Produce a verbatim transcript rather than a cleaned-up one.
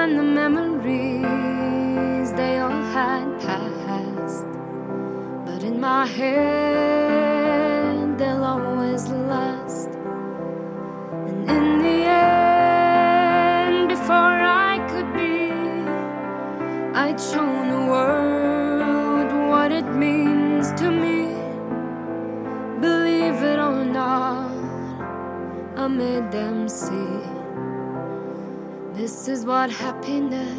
and the memories, they all had passed. But in my head, they'll always last. And in the end, before I could be, I'd shown the world what it means to me. Believe it or not, I made them see. This is what happiness